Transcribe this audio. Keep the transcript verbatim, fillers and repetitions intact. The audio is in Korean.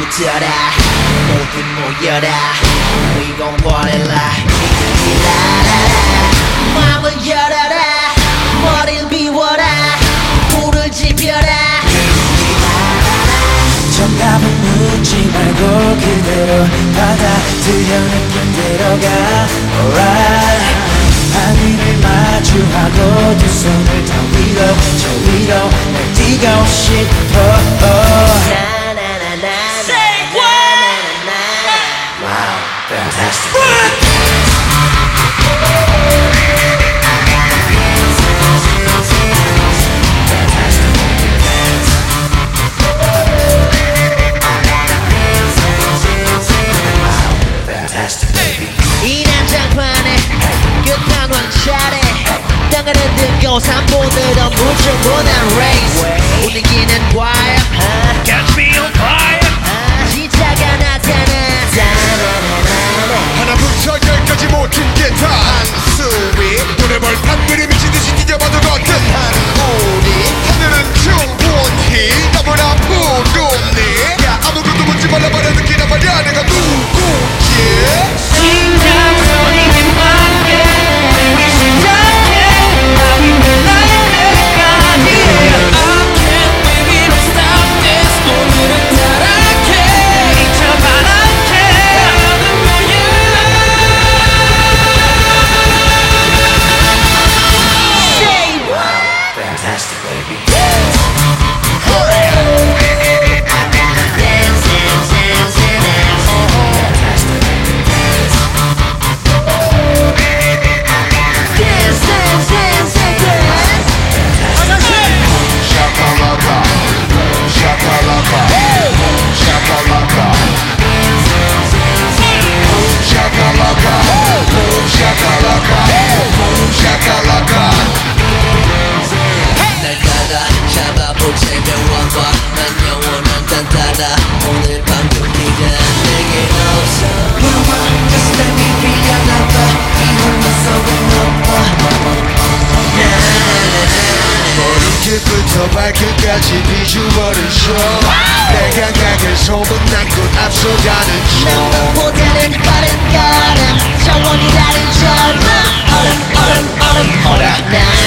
붙어라 모두 모여라 We gon' party like 라라라 마음을 열어라 머리를 비워라 불을 지펴라 정답은 묻지 말고 그대로 받아들여 느낌대로 가 Alright 하늘을 마주하고 두 손을 더 위로 저 위로 날 뛰고 싶어 Say what? Wow, fantastic 이 난장판에 끝난 왕차례 땅을 흔들고 산보들어 무중보단 race 분위기는 choir Catch me on fire. 시차가 나타나 하나부터 열까지 모든 게 다 한수위 노래벌판 그리 미친듯이 뛰어봐도 거듭한 우리 하늘은 충분히 너무나 푸르네 야 아무것도 묻지 말라 말야 느끼란 말야 내가 누구지 심장소리 귓밖에 이 심장에 나는 나의 내가니 I can't baby don't stop this 오늘은 타락해 잊혀바랄게 나는 뭐야 Say what? Fantastic baby Dance, dance, dance, dance Dance, dance, dance, dance Shakalaka Shakalaka Shakalaka Shakalaka Shakalaka Shakalaka 날 따라 잡아보채면 와봐 난 영원한 단타다 오늘 밤도 네가 내게 없어 Just let me be your lover 이 홀로 속은 높아 머리끝부터 발끝까지 비주얼은 쇼 내 감각을 소문난 곳 앞서가는 중 너보다는 빠른 걸음 정원이 다른 젊음 얼음 얼음 얼음 얼음 나